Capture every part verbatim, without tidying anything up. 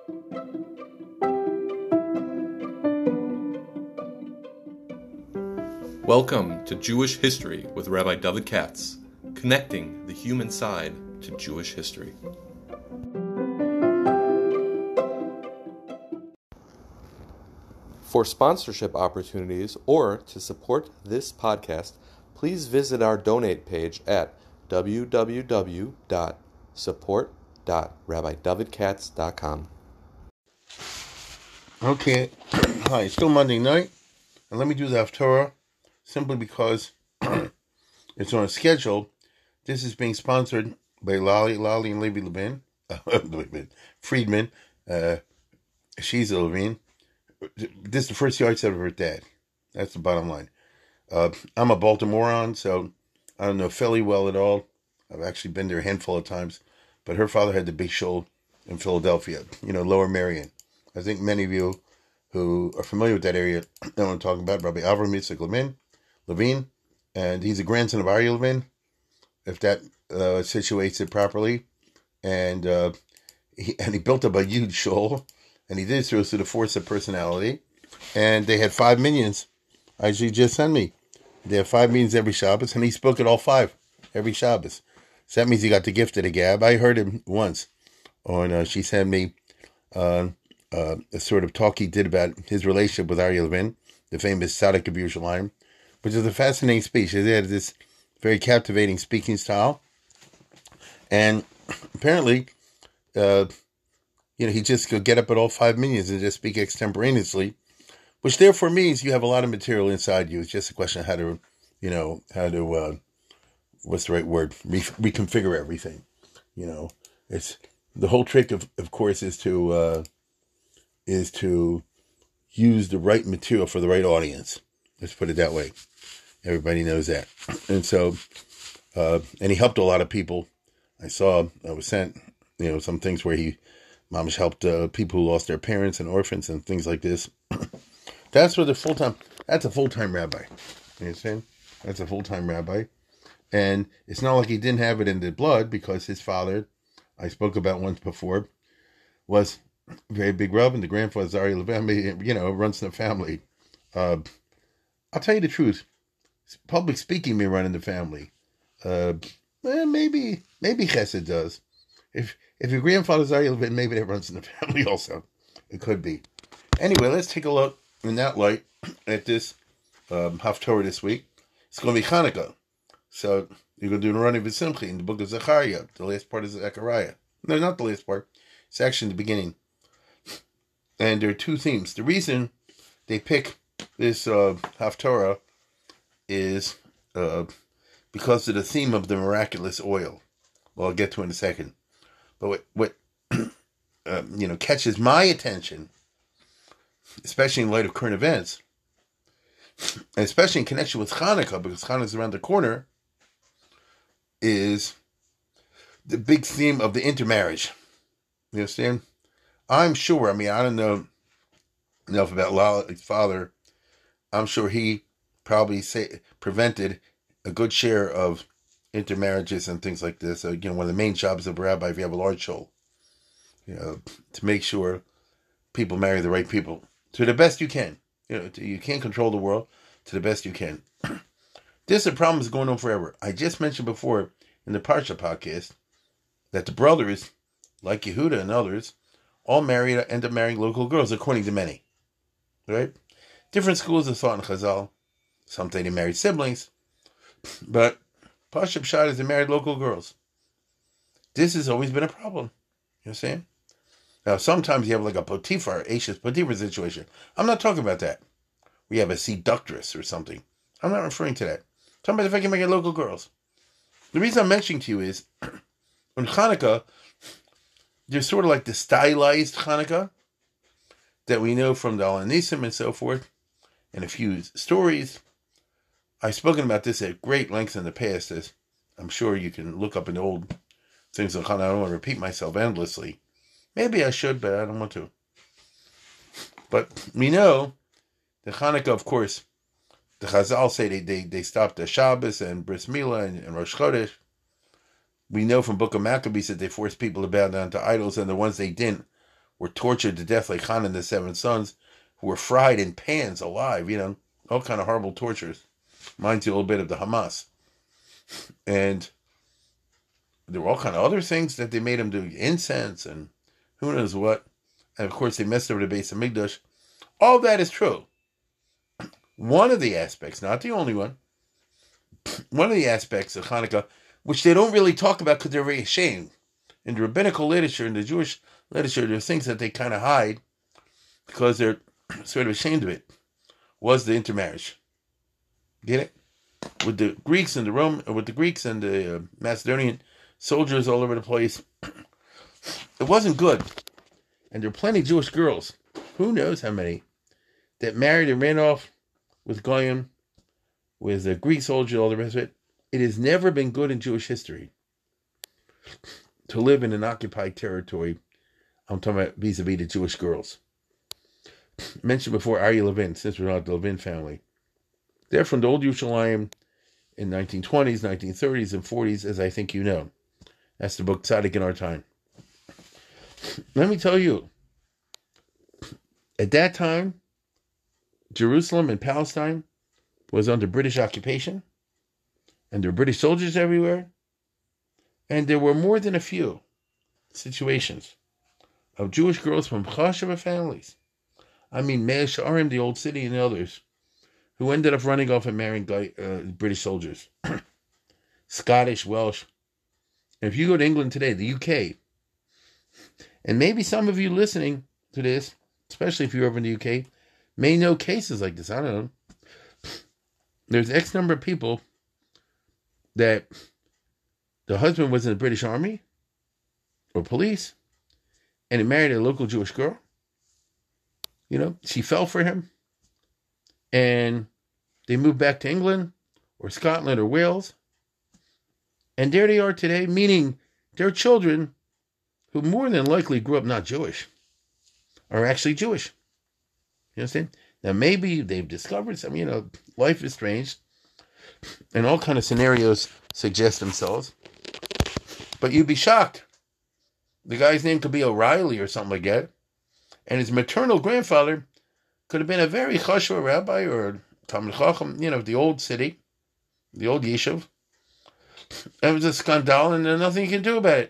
Welcome to Jewish History with Rabbi David Katz, connecting the human side to Jewish history. For sponsorship opportunities or to support this podcast, please visit our donate page at w w w dot support dot rabbi david katz dot com. Okay, hi, it's still Monday night, and let me do the Haftorah simply because it's on a schedule. This is being sponsored by Lali, Lali and Levi Levin, uh, Friedman, uh, she's a Levin. This is the first yard set of her dad. That's the bottom line. Uh, I'm a Baltimorean, so I don't know Philly well at all. I've actually been there a handful of times, but her father had the big shul in Philadelphia, you know, Lower Merion. I think many of you who are familiar with that area know what I'm talking about. Rabbi Avram Yitzchak Levin, Levine, and he's a grandson of Aryeh Levin, if that uh, situates it properly. And uh, he, and he built up a huge shul, and he did it through, through the force of personality. And they had five minions, as you just sent me. They had five minions every Shabbos, and he spoke at all five every Shabbos. So that means he got the gift of the gab. I heard him once on, uh, she sent me uh, uh, a sort of talk he did about his relationship with Aryeh Levin, the famous Tzaddik of Yerushalayim, which is a fascinating speech. He had this very captivating speaking style. And apparently, uh, you know, he just could get up at all five minions and just speak extemporaneously, which therefore means you have a lot of material inside you. It's just a question of how to, you know, how to, uh, what's the right word? Re- reconfigure everything. You know, it's the whole trick of, of course, is to, uh, is to use the right material for the right audience. Let's put it that way. Everybody knows that. And so, uh, and he helped a lot of people. I saw, I was sent, you know, some things where he, Mamish helped uh, people who lost their parents and orphans and things like this. That's what the full-time, that's a full-time rabbi. You understand? That's a full-time rabbi. And it's not like he didn't have it in the blood, because his father, I spoke about once before, was a very big rub, and the grandfather, Aryeh Levin, you know, runs the family. Uh, I'll tell you the truth. Public speaking may run in the family. Uh, eh, maybe, maybe Chesed does. If if your grandfather's Aryeh Levin, maybe that runs in the family also. It could be. Anyway, let's take a look in that light at this um, Haftorah this week. It's going to be Hanukkah. So you're going to do the Rani V'Simchi in the book of Zechariah. The last part is Zechariah. No, not the last part. It's actually in the beginning. And there are two themes. The reason they pick this uh, Haftorah is uh, because of the theme of the miraculous oil. Well, I'll get to it in a second. But what, what uh, you know, catches my attention, especially in light of current events, and especially in connection with Hanukkah, because Hanukkah is around the corner, is the big theme of the intermarriage. You understand? I'm sure, I mean, I don't know enough about Lala's father. I'm sure he probably say, prevented a good share of intermarriages and things like this. So, you know, one of the main jobs of a rabbi, if you have a large shul, you know, to make sure people marry the right people to the best you can. You know, to, you can't control the world, to the best you can. This is a problem that's going on forever. I just mentioned before in the Parsha podcast that the brothers, like Yehuda and others, all married, end up marrying local girls, according to many. Right? Different schools of thought in Chazal. Some say they married siblings, but Pashup Pshat is they married local girls. This has always been a problem. You know what I'm saying? Now, sometimes you have like a Potiphar, Ashes Potiphar situation. I'm not talking about that. We have a seductress or something. I'm not referring to that. I'm talking about if I can make it local girls. The reason I'm mentioning to you is, on Hanukkah, there's sort of like the stylized Hanukkah that we know from the Al Nisim and so forth, and a few stories. I've spoken about this at great length in the past, as I'm sure you can look up in the old things on Hanukkah. I don't want to repeat myself endlessly. Maybe I should, but I don't want to. But we know the Hanukkah, of course, the Chazal say they, they, they stopped the Shabbos and Bris Milah and, and Rosh Chodesh. We know from Book of Maccabees that they forced people to bow down to idols, and the ones they didn't were tortured to death like Khan and the seven sons, who were fried in pans alive, you know, all kind of horrible tortures. Reminds you a little bit of the Hamas. And there were all kind of other things that they made them do, incense and who knows what. And of course, they messed over the base of Migdash. All that is true. One of the aspects, not the only one, one of the aspects of Hanukkah, which they don't really talk about because they're very ashamed. In the rabbinical literature, in the Jewish literature, there are things that they kind of hide because they're sort of ashamed of it, was the intermarriage. Get it? With the Greeks and the Rome, with the Greeks and the uh, Macedonian soldiers all over the place, it wasn't good. And there are plenty of Jewish girls, who knows how many, that married and ran off with Goyim, with the Greek soldier, all the rest of it. It has never been good in Jewish history to live in an occupied territory. I'm talking about vis-a-vis the Jewish girls. Mentioned before Aryeh Levin, since we're not the Levin family. They're from the old Yerushalayim in nineteen twenties, nineteen thirties, and forties, as I think you know. That's the book Tzaddik in Our Time. Let me tell you, at that time, Jerusalem and Palestine was under British occupation, and there were British soldiers everywhere, and there were more than a few situations of Jewish girls from Chasheva families. I mean, Mea She'arim, the old city, and others, who ended up running off and marrying uh, British soldiers. Scottish, Welsh. And if you go to England today, the U K, and maybe some of you listening to this, especially if you're over in the U K, may know cases like this. I don't know. There's X number of people that the husband was in the British Army or police, and he married a local Jewish girl. You know, she fell for him, and they moved back to England or Scotland or Wales, and there they are today, meaning their children, who more than likely grew up not Jewish, are actually Jewish. You understand? Now, maybe they've discovered some, you know, life is strange, and all kind of scenarios suggest themselves, but you'd be shocked. The guy's name could be O'Reilly or something like that, and his maternal grandfather could have been a very chashuv rabbi or Talmid Chacham, you know, the old city, the old yeshiv. It was a scandal, and there's nothing you can do about it.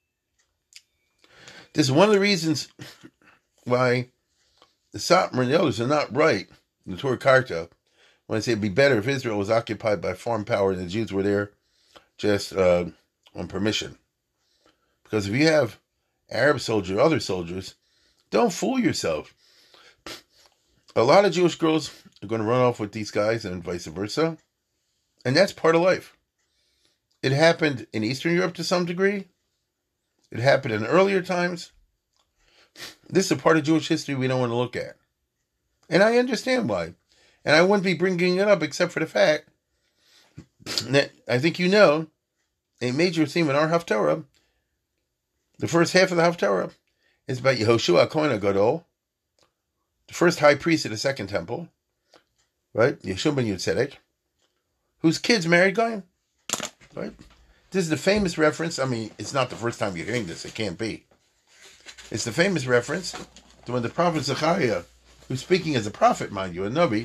This is one of the reasons why the Satmar and the others are not right in the Torah Karta when they say it'd be better if Israel was occupied by foreign power and the Jews were there just uh, on permission. Because if you have Arab soldiers, other soldiers, don't fool yourself. A lot of Jewish girls are going to run off with these guys and vice versa. And that's part of life. It happened in Eastern Europe to some degree. It happened in earlier times. This is a part of Jewish history we don't want to look at. And I understand why. And I wouldn't be bringing it up except for the fact that I think you know a major theme in our Haftarah, the first half of the Haftarah, is about Yehoshua Kohen HaGadol, the first high priest of the second temple, right? Yeshua ben Yotzedek, whose kids married Goyim, right? This is the famous reference. I mean, it's not the first time you're hearing this. It can't be. It's the famous reference to when the prophet Zechariah, who's speaking as a prophet, mind you, a Navi,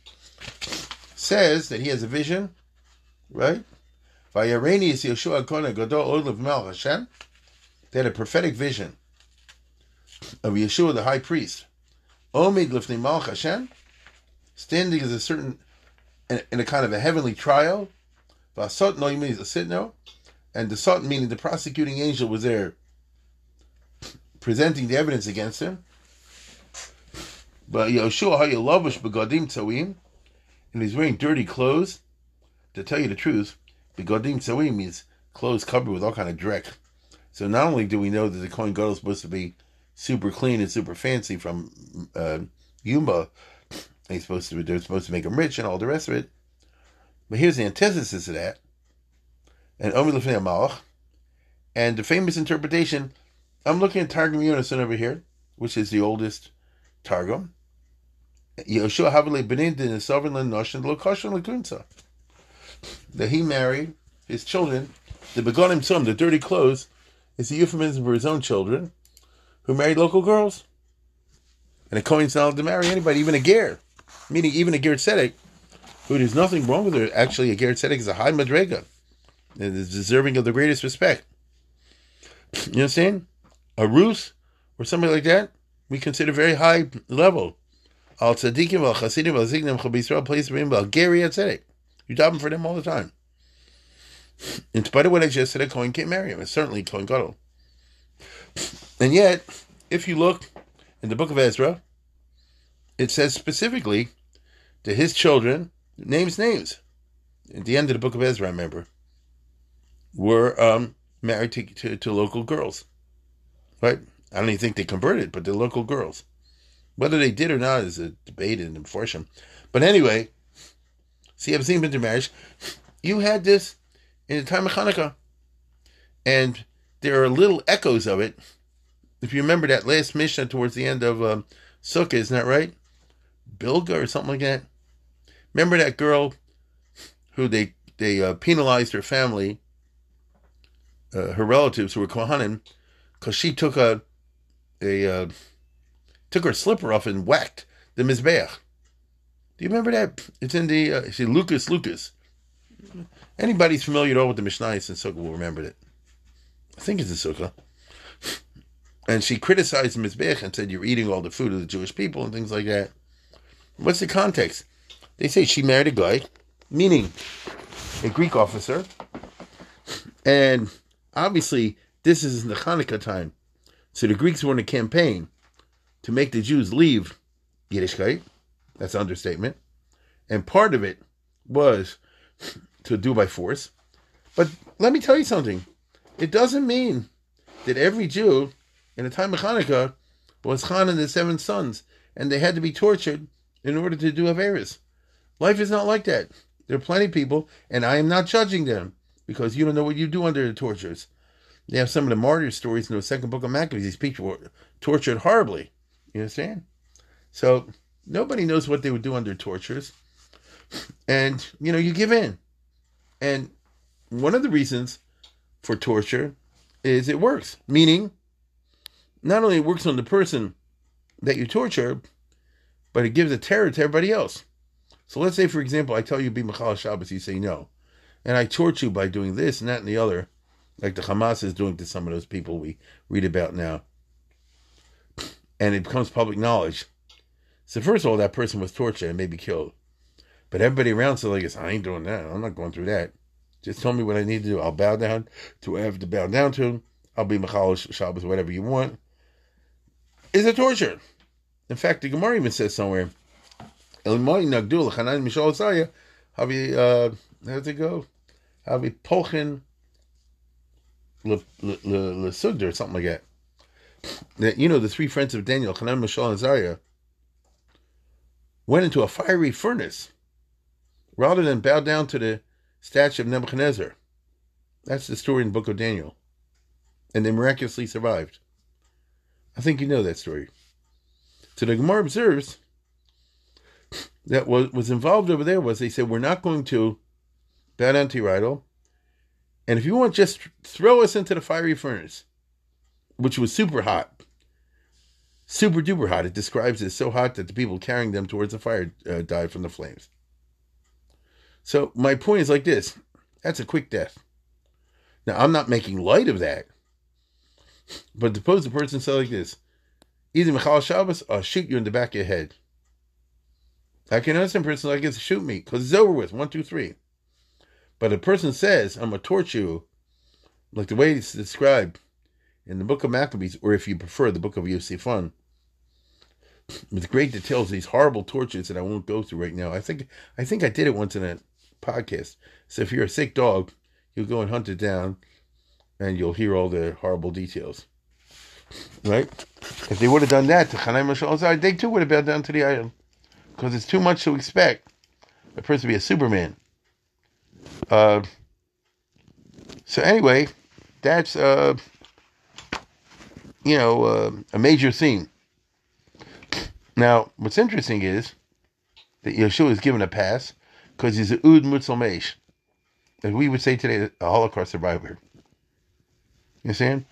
says that he has a vision, right? Vayareni is Yeshua Kohen HaGadol Olav Melech Hashem. They had a prophetic vision of Yeshua, the high priest, Omid Lifnei Malach Hashem, standing as a certain, in, in a kind of a heavenly trial. Vasot no means a sitno, and the sot meaning the prosecuting angel was there, presenting the evidence against him. But Yeshua Hayalavish begadim tzawim, and he's wearing dirty clothes. To tell you the truth, begadim tzawim means clothes covered with all kind of dreck. So not only do we know that the Kohen Gadol is supposed to be super clean and super fancy from uh, Yuma, he's supposed to they're supposed to make him rich and all the rest of it. But here's the antithesis of that. And Omi Lefnei Malach, and the famous interpretation. I'm looking at Targum Yonason over here, which is the oldest Targum. Yehoshua Havile Benin Din Sovereign Noshin Lokoshin Lakunsa. That he married his children, the Begonim Tzum, the dirty clothes, is a euphemism for his own children, who married local girls. And a Kohen's not allowed to marry anybody, even a ger. Meaning even a ger tzedek, who there's nothing wrong with her. Actually, a ger tzedek is a high madrega. It is deserving of the greatest respect. You understand? A Rus or somebody like that, we consider very high level. Al tzadikim, al chasidim, al zignim, chol b'Yisrael, place of al geri tzedek. You daven for them all the time. In spite of what I just said, a Kohen can't marry him. It's certainly Kohen Gadol. And yet, if you look in the book of Ezra, it says specifically to his children, names, names. At the end of the book of Ezra, I remember, were um, married to, to, to local girls. Right? I don't even think they converted, but they're local girls. Whether they did or not is a debate and enforcement. But anyway, see, I've seen intermarriage. You had this in the time of Hanukkah. And there are little echoes of it. If you remember that last Mishnah towards the end of um, Sukkah, isn't that right? Bilga or something like that. Remember that girl who they they uh, penalized her family, uh, her relatives who were Kohanim, because she took a a uh, took her slipper off and whacked the Mizbeach. Do you remember that? It's in the uh, see Lucas Lucas. Anybody's familiar at all with the Mishnayos in Sukkah will remember it. I think it's in Sukkah. And she criticized the Mizbeach and said, you're eating all the food of the Jewish people and things like that. What's the context? They say she married a guy, meaning a Greek officer. And obviously, this is in the Hanukkah time. So the Greeks were in a campaign to make the Jews leave Yiddishkeit. That's an understatement. And part of it was to do by force. But let me tell you something. It doesn't mean that every Jew in the time of Hanukkah was Chan and his seven sons, and they had to be tortured in order to do Averis. Life is not like that. There are plenty of people, and I am not judging them, because you don't know what you do under the tortures. They have some of the martyr stories in the second book of Maccabees. These people were tortured horribly. You understand? So, nobody knows what they would do under tortures. And, you know, you give in. And one of the reasons for torture is it works. Meaning, not only it works on the person that you torture, but it gives a terror to everybody else. So let's say, for example, I tell you be Machal Shabbos, you say no. And I torture you by doing this and that and the other, like the Hamas is doing to some of those people we read about now. And it becomes public knowledge. So first of all, that person was tortured and maybe killed. But everybody around says, like, I ain't doing that. I'm not going through that. Just tell me what I need to do. I'll bow down to what I have to bow down to. I'll be Machal Shabbos, whatever you want. Is a torture. In fact, the Gemara even says somewhere, Elimoi Nagdul, Chanan Mishal Saya, Havi, uh, how's it go? Havi Polchin Lesugder, or something like that. That, you know, the three friends of Daniel, Chanan, Mishal, and Zariah, went into a fiery furnace rather than bow down to the statue of Nebuchadnezzar. That's the story in the book of Daniel. And they miraculously survived. I think you know that story. So the Gemara observes that what was involved over there was they said, we're not going to bow down to your idol. And if you want, just throw us into the fiery furnace, which was super hot. Super duper hot. It describes it so hot that the people carrying them towards the fire uh, died from the flames. So my point is like this. That's a quick death. Now, I'm not making light of that. But suppose the person said like this, either Machal Shabbos, I'll shoot you in the back of your head. I can understand a person like this, shoot me, because it's over with, one, two, three. But a person says, I'm going to torture you, like the way it's described in the book of Maccabees, or if you prefer, the book of Yosefan, with great details, these horrible tortures that I won't go through right now. I think I think I did it once in a podcast. So if you're a sick dog, you'll go and hunt it down, and you'll hear all the horrible details. Right? If they would have done that to Chanai Mashal, they too would have bowed down to the idol. Because it's too much to expect a person to be a Superman. Uh, so anyway, that's, uh, you know, uh, a major theme. Now, what's interesting is that Yeshua is given a pass because he's a Ud Mutzel Meish. As we would say today, a Holocaust survivor. You understand?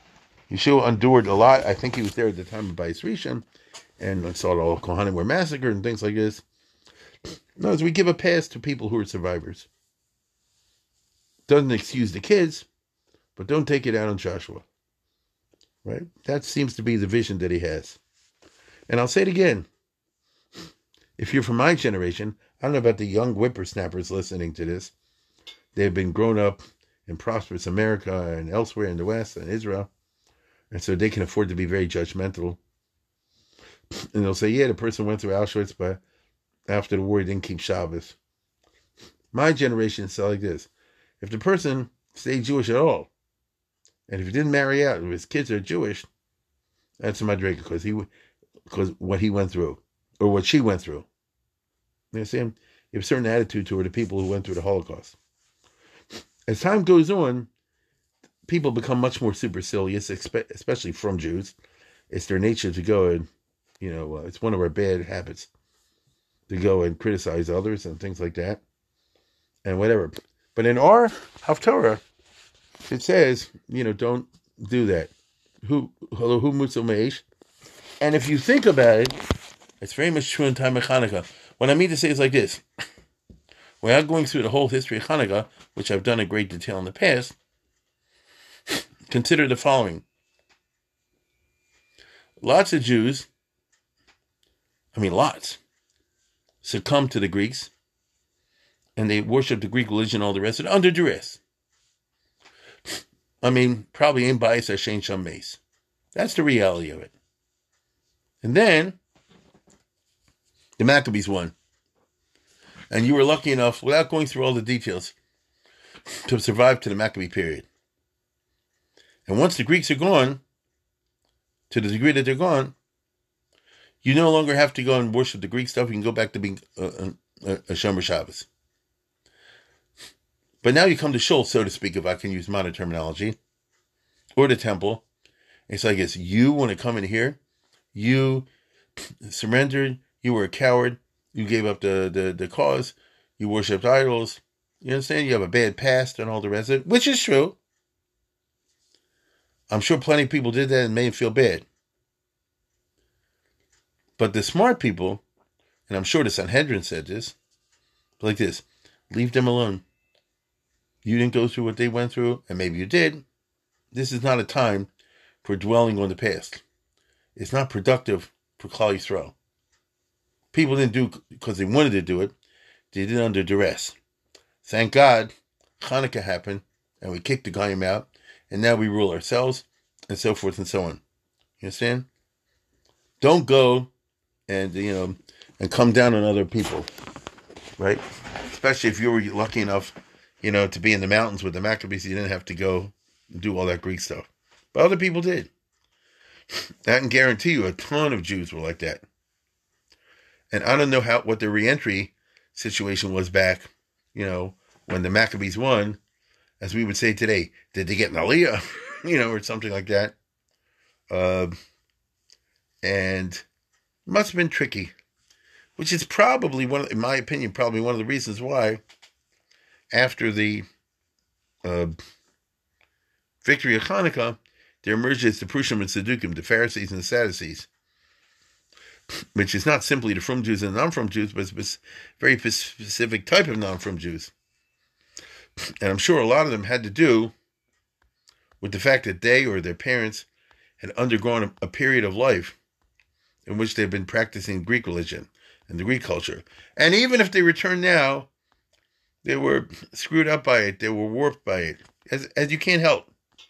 Yeshua endured a lot. I think he was there at the time of Bayis Rishon, and saw all Kohanim were massacred and things like this. No, as we give a pass to people who are survivors. Doesn't excuse the kids, but don't take it out on Joshua. Right? That seems to be the vision that he has. And I'll say it again. If you're from my generation, I don't know about the young whippersnappers listening to this. They've been grown up in prosperous America and elsewhere in the West and Israel. And so they can afford to be very judgmental. And they'll say, yeah, the person went through Auschwitz, but after the war, he didn't keep Shabbos. My generation is like this. If the person stayed Jewish at all, and if he didn't marry out, if his kids are Jewish, that's a madrega, because he, because what he went through, or what she went through. You understand? You have a certain attitude toward the people who went through the Holocaust. As time goes on, people become much more supercilious, especially from Jews. It's their nature to go and, you know, uh, it's one of our bad habits to go and criticize others and things like that, and whatever. But in our Haftarah, it says, you know, don't do that. Who, who mutzu meish? And if you think about it, it's very much true in time of Hanukkah. What I mean to say is like this. Without going through the whole history of Hanukkah, which I've done in great detail in the past, consider the following. Lots of Jews, I mean lots, succumbed to the Greeks, and they worshiped the Greek religion and all the rest of it under duress. I mean, probably ain't bias or Shane Sham Mace. That's the reality of it. And then, the Maccabees won. And you were lucky enough, without going through all the details, to survive to the Maccabee period. And once the Greeks are gone, to the degree that they're gone, you no longer have to go and worship the Greek stuff. You can go back to being a, a, a Shomer Shabbos. But now you come to Shul, so to speak, if I can use modern terminology, or the temple. It's like it's you want to come in here, you surrendered, you were a coward, you gave up the, the, the cause, you worshipped idols, you understand? You have a bad past and all the rest of it, which is true. I'm sure plenty of people did that and made him feel bad. But the smart people, and I'm sure the Sanhedrin said this, like this, leave them alone. You didn't go through what they went through, and maybe you did. This is not a time for dwelling on the past. It's not productive for Klal Yisrael. People didn't do it because they wanted to do it. They did it under duress. Thank God, Hanukkah happened, and we kicked the Goyim out, and now we rule ourselves, and so forth and so on. You understand? Don't go and, you know, and come down on other people, right? Especially if you were lucky enough, you know, to be in the mountains with the Maccabees, you didn't have to go and do all that Greek stuff. But other people did. I can guarantee you a ton of Jews were like that. And I don't know how what the reentry situation was back, you know, when the Maccabees won, as we would say today. Did they get an aliyah, you know, or something like that? Uh, and it must have been tricky, which is probably one of, in my opinion, probably one of the reasons why after the uh, victory of Hanukkah, there emerges the Prushim and Saddukim, the Pharisees and the Sadducees, which is not simply the from Jews and non-from Jews, but it's a very specific type of non-from Jews. And I'm sure a lot of them had to do with the fact that they or their parents had undergone a, a period of life in which they've been practicing Greek religion and the Greek culture. And even if they return now, they were screwed up by it. They were warped by it, as as you can't help.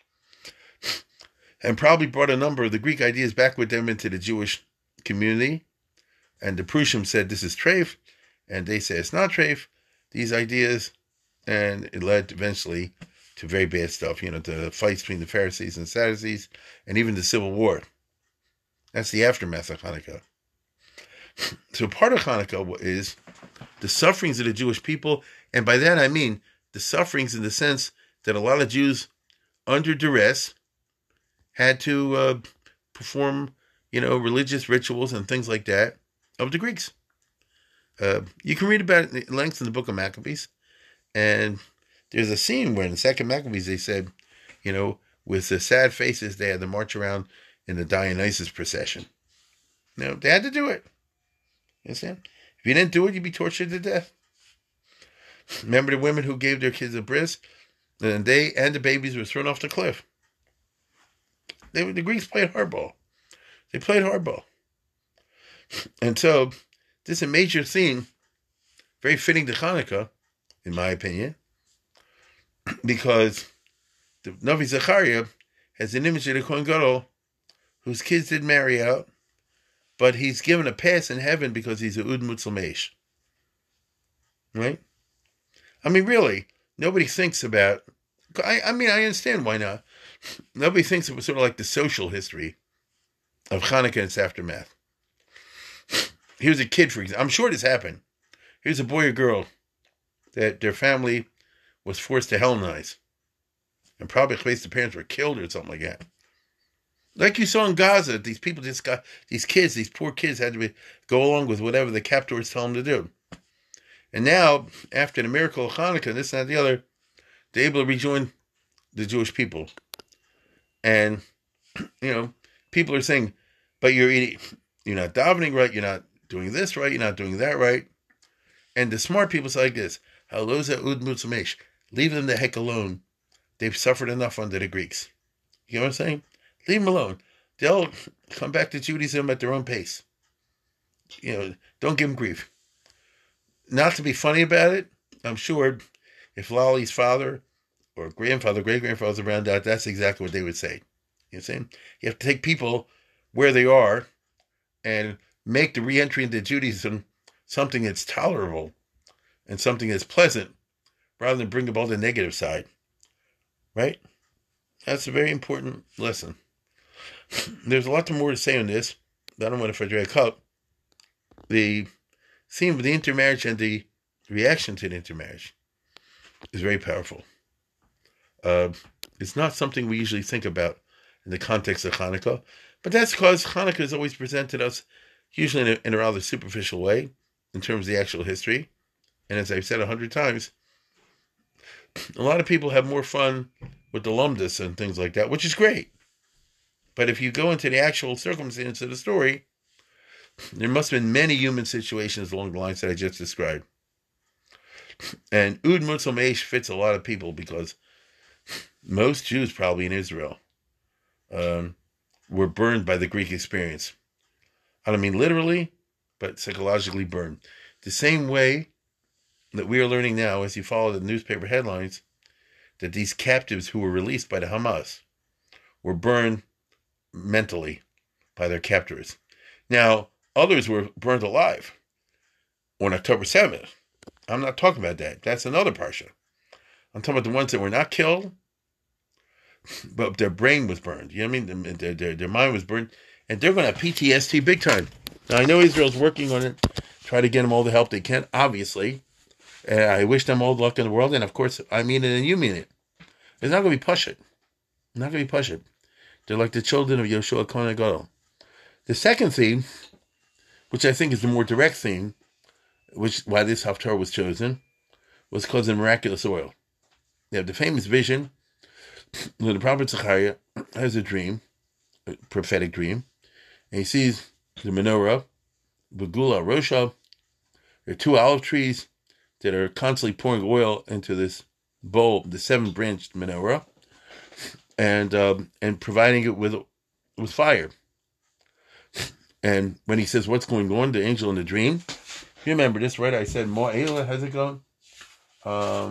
And probably brought a number of the Greek ideas back with them into the Jewish community. And the Prushim said this is treif, and they say it's not treif, these ideas. And it led eventually to very bad stuff, you know, the fights between the Pharisees and Sadducees, and even the Civil War. That's the aftermath of Hanukkah. So part of Hanukkah is the sufferings of the Jewish people, and by that I mean the sufferings in the sense that a lot of Jews, under duress, had to uh, perform, you know, religious rituals and things like that of the Greeks. Uh, you can read about it at length in the book of Maccabees, and there's a scene where in the second Maccabees they said, you know, with the sad faces, they had to march around in the Dionysus procession. You know, they had to do it. You understand? If you didn't do it, you'd be tortured to death. Remember the women who gave their kids a bris? And they and the babies were thrown off the cliff. They The Greeks played hardball. They played hardball. And so, this is a major theme, very fitting to Hanukkah, in my opinion, because the Navi Zechariah has an image of the Kohen Gadol whose kids did marry out, but he's given a pass in heaven because he's a Ud Mutzlamesh. Right? I mean, really, nobody thinks about... I, I mean, I understand why not. Nobody thinks it was sort of like the social history of Hanukkah and its aftermath. Here's a kid, for example. I'm sure this happened. Here's a boy or girl that their family was forced to Hellenize. And probably the parents were killed or something like that. Like you saw in Gaza, these people just got, these kids, these poor kids had to be, go along with whatever the captors tell them to do. And now, after the miracle of Hanukkah, this and that, the other, they're able to rejoin the Jewish people. And, you know, people are saying, but you're eating, you're not davening right, you're not doing this right, you're not doing that right. And the smart people say like this, Haloza ud mutzamesh, leave them the heck alone. They've suffered enough under the Greeks. You know what I'm saying? Leave them alone. They'll come back to Judaism at their own pace. You know, don't give them grief. Not to be funny about it, I'm sure if Lolly's father or grandfather, great-grandfather was around that, that's exactly what they would say. You know what I'm saying? You have to take people where they are and make the re-entry into Judaism something that's tolerable and something that's pleasant rather than bring about the negative side. Right? That's a very important lesson. There's a lot more to say on this, but I don't want to drag up. The theme of the intermarriage and the reaction to the intermarriage is very powerful. Uh, it's not something we usually think about in the context of Hanukkah, but that's because Hanukkah is always presented us usually in a, in a rather superficial way in terms of the actual history. And as I've said a hundred times, a lot of people have more fun with the lumdus and things like that, which is great. But if you go into the actual circumstance of the story, there must have been many human situations along the lines that I just described. And Ud Mutzelmesh fits a lot of people because most Jews probably in Israel um, were burned by the Greek experience. I don't mean literally, but psychologically burned. The same way that we are learning now, as you follow the newspaper headlines, that these captives who were released by the Hamas were burned mentally by their captors. Now, others were burned alive on October seventh. I'm not talking about that. That's another parsha. I'm talking about the ones that were not killed, but their brain was burned. You know what I mean? Their, their, their mind was burned. And they're going to have P T S D big time. Now, I know Israel's working on it, try to get them all the help they can, obviously. And I wish them all the luck in the world. And, of course, I mean it and you mean it. It's not going to be Pashut. Not going to be Pashut. They're like the children of Yoshua Kohen Gadol. The second theme, which I think is the more direct theme, which why this Haftarah was chosen, was because of the miraculous oil. They have the famous vision where the prophet Zechariah has a dream, a prophetic dream, and he sees the menorah, Begula Rosha. There are two olive trees that are constantly pouring oil into this bowl, the seven-branched menorah, and um, and providing it with with fire. And when he says, what's going on, the angel in the dream, you remember this, right? I said, Mo'ela, how's it going? Um,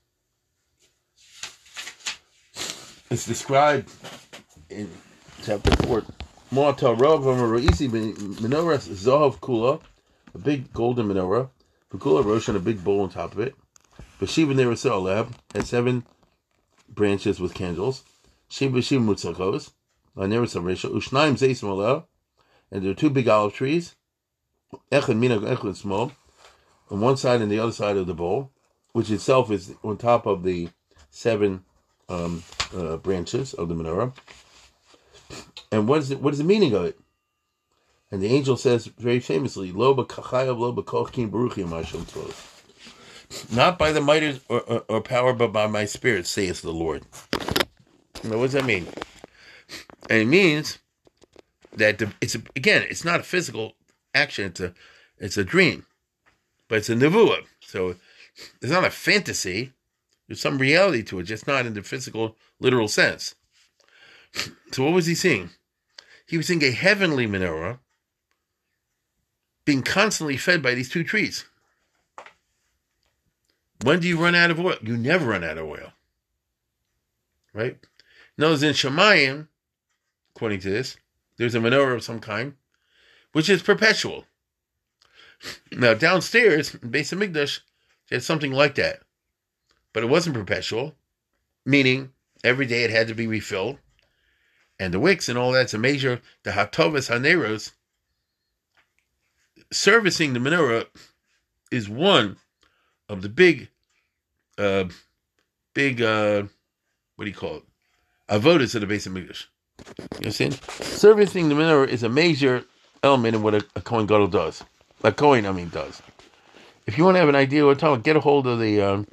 it's described in chapter four. Mo'atal Rav Ra'isi menorah Zahav Kula, a big golden menorah, Bekula Rosh, and a big bowl on top of it. Beshiva Nerasa Olab had seven branches with candles. Shiva Shiva Mutzakos, Nerasa Resha, Ushnaim Zeisim Olab, and there are two big olive trees, Echad Minag Echad Small, on one side and the other side of the bowl, which itself is on top of the seven um, uh, branches of the menorah. And what is it? What is the meaning of it? And the angel says very famously, "Lo b'kachayav, lo b'kochkim baruchim Hashem tzvos." Not by the might or, or, or power, but by my spirit, saith the Lord. Now, what does that mean? And it means that the, it's a, again, it's not a physical action. It's a it's a dream, but it's a nevuah. So it's not a fantasy. There's some reality to it, just not in the physical, literal sense. So what was he seeing? He was seeing a heavenly menorah being constantly fed by these two trees. When do you run out of oil? You never run out of oil. Right? Notice in Shemayim, according to this, there's a menorah of some kind, which is perpetual. Now, downstairs, in Beis Hamikdash, there's something like that. But it wasn't perpetual, meaning every day it had to be refilled. And the wicks and all that's a measure, the hatovas haneros, servicing the menorah is one of the big, uh, big, uh, what do you call it? Avodas of the Beis Hamikdash. You understand? Servicing the menorah is a major element in what a, a Kohen Gadol does. A Kohen, I mean, does. If you want to have an idea what I'm talking about, get a hold of the um,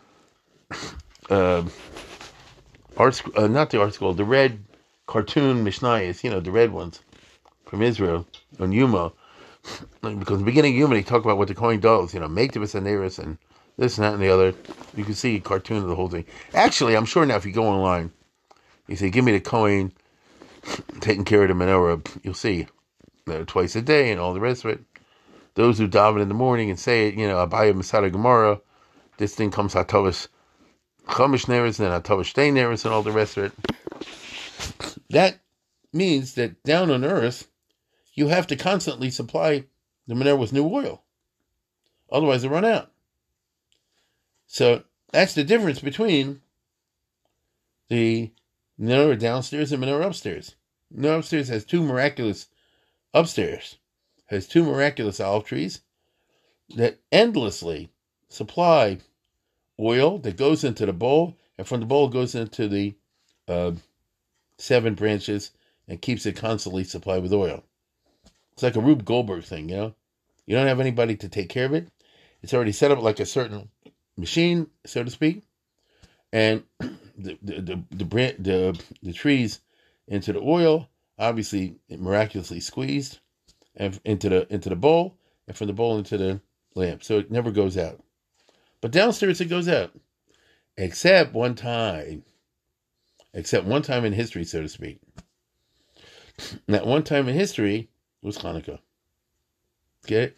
uh, art, uh, not the art school, the red cartoon Mishnayos, you know, the red ones from Israel on Yuma. Because in the beginning of Yuma, they talk about what the Kohen does, you know, make the Visaneris and this and that and the other. You can see a cartoon of the whole thing. Actually, I'm sure now if you go online, you say, give me the Kohen taking care of the menorah, you'll see uh, twice a day and all the rest of it. Those who daven in the morning and say it, you know, Abaya Masada Gemara, this thing comes Hatovish Chamish Neris and then Hatovish Shtei Neris and all the rest of it. That means that down on earth, you have to constantly supply the menorah with new oil. Otherwise, they run out. So that's the difference between the menorah downstairs and menorah upstairs. Menorah upstairs has two miraculous upstairs. Has two miraculous olive trees that endlessly supply oil that goes into the bowl, and from the bowl goes into the uh, seven branches and keeps it constantly supplied with oil. It's like a Rube Goldberg thing, you know? You don't have anybody to take care of it. It's already set up like a certain machine, so to speak, and the the the the, the, the, the trees into the oil, obviously miraculously squeezed, and into the into the bowl, and from the bowl into the lamp. So it never goes out. But downstairs it goes out. Except one time. Except one time in history, so to speak. And that one time in history was Hanukkah. Okay?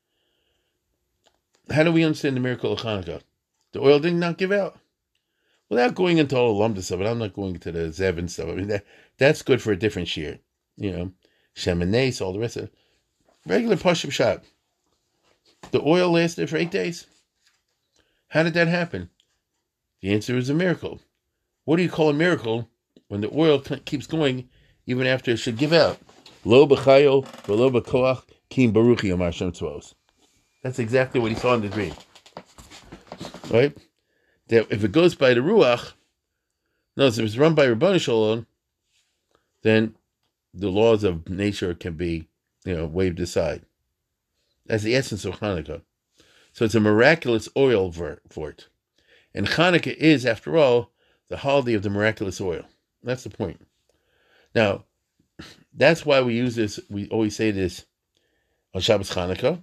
How do we understand the miracle of Hanukkah? The oil did not give out. Without going into all the lumpness of it, I'm not going into the Zev and stuff. I mean, that, that's good for a different shear. You know, Shemanase, all the rest of it. Regular Pashup shot. The oil lasted for eight days. How did that happen? The answer is a miracle. What do you call a miracle when the oil keeps going even after it should give out? Lo b'chayo v'lo b'koach kim baruchi amar Hashem tzvaos. That's exactly what he saw in the dream. Right? That if it goes by the Ruach, no, if it's run by Rabbanu Shalom, then the laws of nature can be, you know, waved aside. That's the essence of Hanukkah. So it's a miraculous oil vort. And Hanukkah is, after all, the holiday of the miraculous oil. That's the point. Now, that's why we use this, we always say this on Shabbos Hanukkah.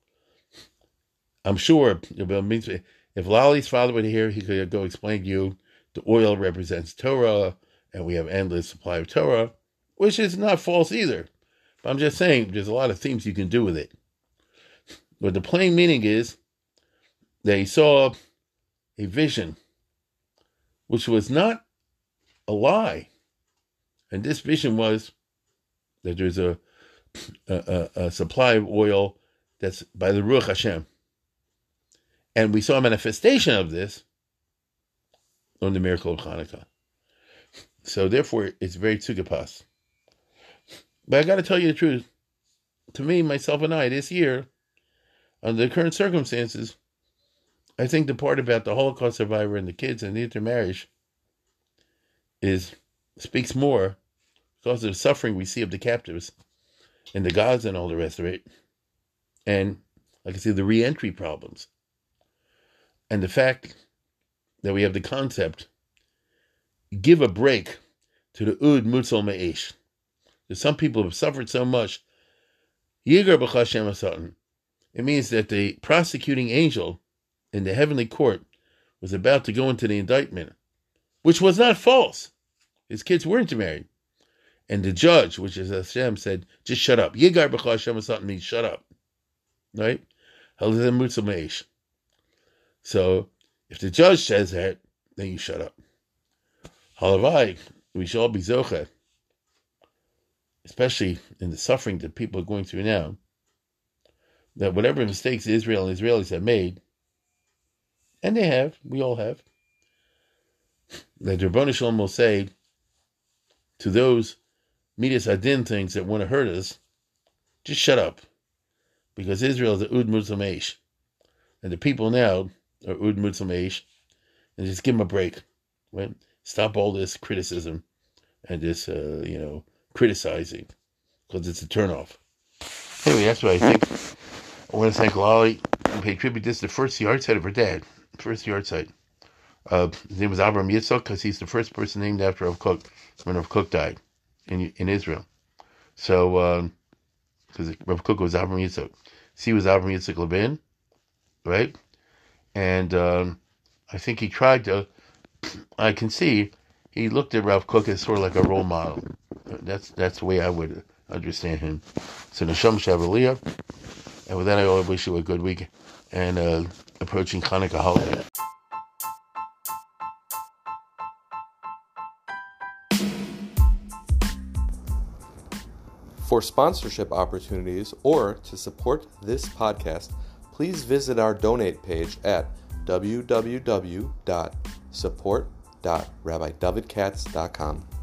I'm sure if Lali's father were here, he could go explain to you the oil represents Torah, and we have endless supply of Torah, which is not false either. But I'm just saying there's a lot of things you can do with it. But the plain meaning is that he saw a vision, which was not a lie. And this vision was that there's a, a, a, a supply of oil that's by the Ruach Hashem. And we saw a manifestation of this on the miracle of Hanukkah. So therefore, it's very tzugapas. But I got to tell you the truth. To me, myself and I, this year, under the current circumstances, I think the part about the Holocaust survivor and the kids and the intermarriage is speaks more because of the suffering we see of the captives and the Gaza and all the rest of it. And, like I said, the re-entry problems. And the fact that we have the concept give a break to the Ud Mutzel Me'esh. There's some people who have suffered so much. Yigar b'chashem asatan. It means that the prosecuting angel in the heavenly court was about to go into the indictment, which was not false. His kids weren't married. And the judge, which is Hashem, said, just shut up. Yigar b'chashem asatan means shut up. Right? Halazem Mutzel Me'esh. So, if the judge says that, then you shut up. Halavai, we shall all be zocheh, especially in the suffering that people are going through now, that whatever mistakes Israel and Israelis have made, and they have, we all have, that the Rebbeinu Shalom will say to those midas adin things that want to hurt us, just shut up, because Israel is the Ud Mutzel Me'esh, and the people now are Ud Mutzel Me'esh, and just give them a break, right? Stop all this criticism and this, uh, you know, criticizing, because it's a turnoff. Anyway, that's what I think. I want to thank Lolly and pay tribute. This is the first yard site of her dad. First yard site. Uh, his name was Avram Yitzchak because he's the first person named after Rav Kook when Rav Kook died in in Israel. So, because um, Rav Kook was Avram Yitzchak. He was Avram Yitzchak Levin, right? And um, I think he tried to, I can see, he looked at Rav Kook as sort of like a role model. That's that's the way I would understand him. So Neshama Shavaliyah, and with that I wish you a good week and uh, approaching Hanukkah holiday. For sponsorship opportunities or to support this podcast, please visit our donate page at w w w dot support dot rabbi david katz dot com.